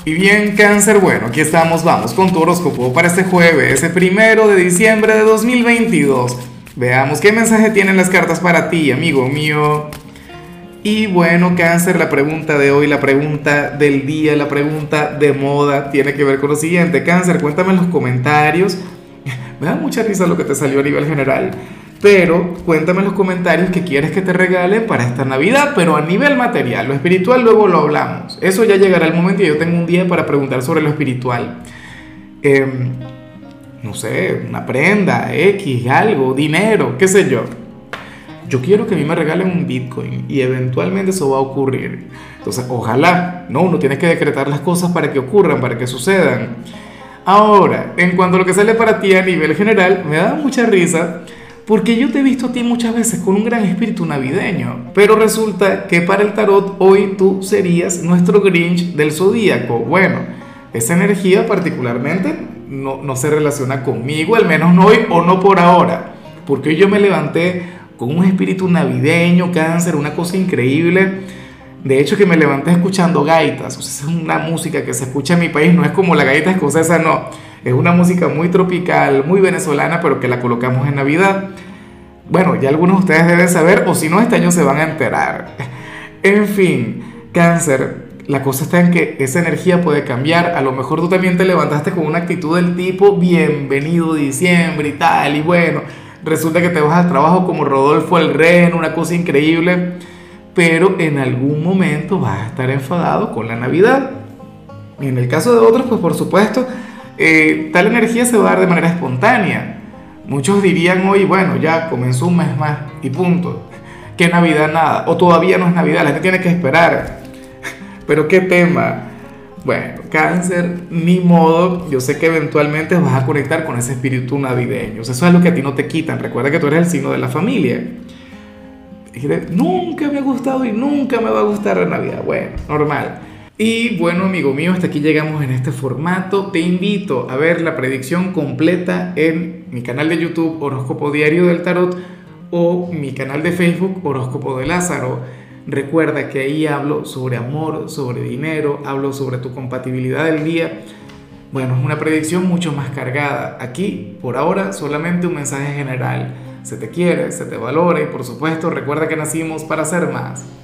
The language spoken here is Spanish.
Y bien, Cáncer, bueno, aquí estamos, vamos con tu horóscopo para este jueves, ese 1 de diciembre de 2022. Veamos qué mensaje tienen las cartas para ti, amigo mío. Y bueno, Cáncer, la pregunta de hoy, la pregunta del día, la pregunta de moda, tiene que ver con lo siguiente. Cáncer, cuéntame en los comentarios. Me da mucha risa lo que te salió a nivel general, pero cuéntame en los comentarios qué quieres que te regalen para esta Navidad, pero a nivel material. Lo espiritual luego lo hablamos. Eso ya llegará el momento y yo tengo un día para preguntar sobre lo espiritual. Em, no sé, una prenda, X, algo, dinero, qué sé yo. Yo quiero que a mí me regalen un Bitcoin y eventualmente eso va a ocurrir. Entonces, ojalá, ¿no? Uno tiene que decretar las cosas para que ocurran, para que sucedan. Ahora, en cuanto a lo que sale para ti a nivel general, me da mucha risa porque yo te he visto a ti muchas veces con un gran espíritu navideño, pero resulta que para el tarot hoy tú serías nuestro Grinch del zodíaco. Bueno, esa energía particularmente no se relaciona conmigo, al menos no hoy o no por ahora, porque hoy yo me levanté con un espíritu navideño, Cáncer, una cosa increíble. De hecho, que me levanté escuchando gaitas. O sea, es una música que se escucha en mi país, no es como la gaita escocesa, no. Es una música muy tropical, muy venezolana, pero que la colocamos en Navidad. Bueno, ya algunos de ustedes deben saber, o si no, este año se van a enterar. En fin, Cáncer, la cosa está en que esa energía puede cambiar. A lo mejor tú también te levantaste con una actitud del tipo, bienvenido diciembre y tal, y bueno, resulta que te vas al trabajo como Rodolfo el Reno, una cosa increíble, pero en algún momento vas a estar enfadado con la Navidad. Y en el caso de otros, pues por supuesto, tal energía se va a dar de manera espontánea. Muchos dirían hoy, bueno, ya comenzó un mes más y punto. ¿Qué Navidad nada? O todavía no es Navidad, la gente tiene que esperar. Pero qué tema. Bueno, Cáncer, ni modo, yo sé que eventualmente vas a conectar con ese espíritu navideño. O sea, eso es lo que a ti no te quitan. Recuerda que tú eres el signo de la familia. Dijiste, nunca me ha gustado y nunca me va a gustar la Navidad. Bueno, normal. Y bueno, amigo mío, hasta aquí llegamos en este formato. Te invito a ver la predicción completa en mi canal de YouTube Horóscopo Diario del Tarot o mi canal de Facebook Horóscopo de Lázaro. Recuerda que ahí hablo sobre amor, sobre dinero, hablo sobre tu compatibilidad del día. Bueno, es una predicción mucho más cargada. Aquí, por ahora, solamente un mensaje general. Se te quiere, se te valora y por supuesto recuerda que nacimos para ser más.